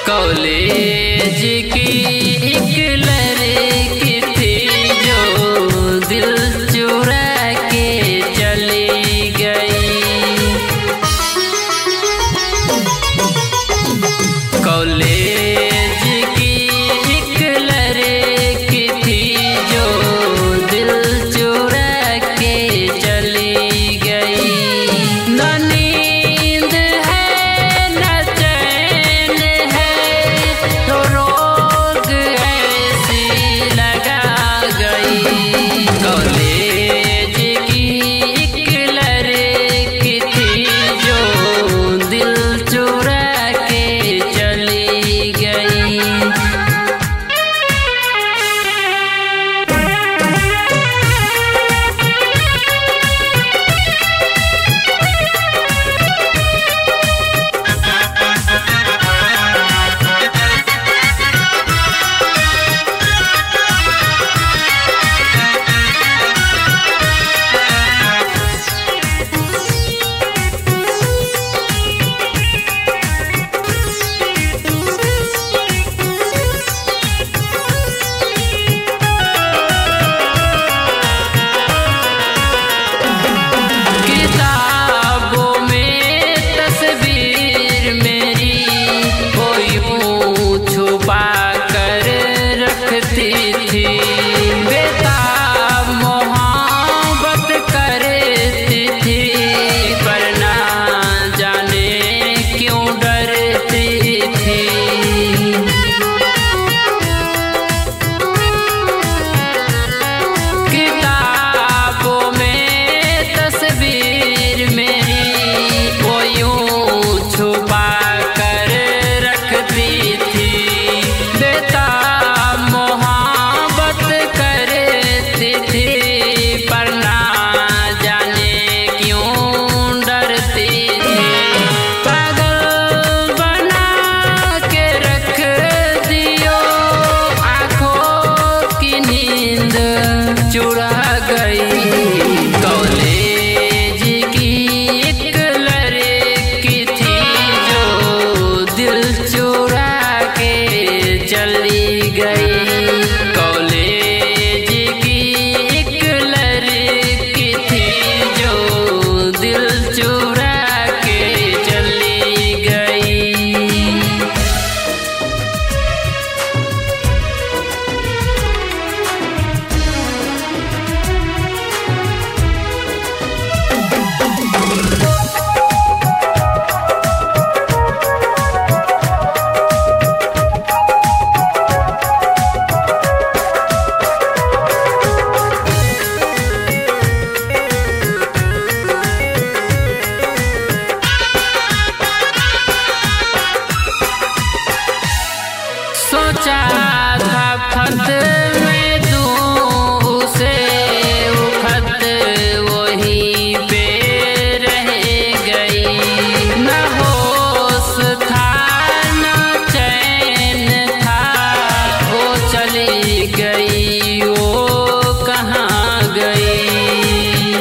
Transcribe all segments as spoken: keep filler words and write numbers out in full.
College की एक लड़की थी जो दिल चुरा के चली गई। कॉलेज की एक लड़की थी जो दिल चुरा के चली गई। न नींद है न चैन है तो रोग ऐसी लगा गई। कॉलेज की एक लड़की थी जो दिल चुरा के चली गई। किताबों में तस्वीर मेरी वो यूं छुपा कर रखती थी। बेताब मोहब्बत करती थी पर ना जाने क्यों डरती थी। किताबों में तस्वीर मेरी वो यूं छुपा कर रखती थी। बेताब मोहब्बत करती थी पर ना जाने क्यों डरती थी। पागल बना के रख दियो आँखों की नींद चुरा गई। कॉलेज की एक लड़की थी जो दिल चुरा के चली गई। कॉलेज की एक लड़की थी जो दिल चुरा के चली गई। सोचा था खत में दूँ उसे वो खत वहीं पे रह गई। न होश था न चैन था वो चली गई वो कहाँ गई।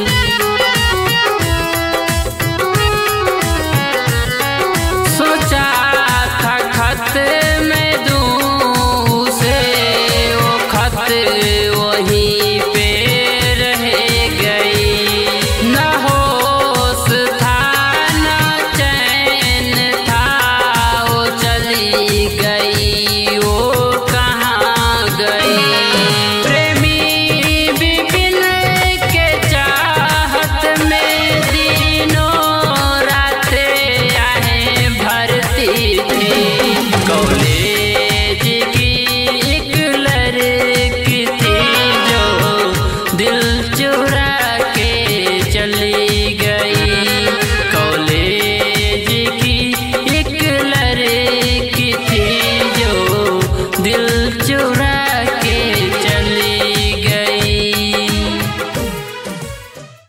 सोचा था खत में दूँ उसे वो खत वहीं पे रह गई। न होश था न चैन था वो चली गई वो कहाँ गई। प्रेमी विपिन के चाहत में दिनों रातें आहें भरती थी। कॉलेज की एक लड़की थी जो दिल चुरा के चली गई। कॉलेज की एक लड़की थी जो दिल चुरा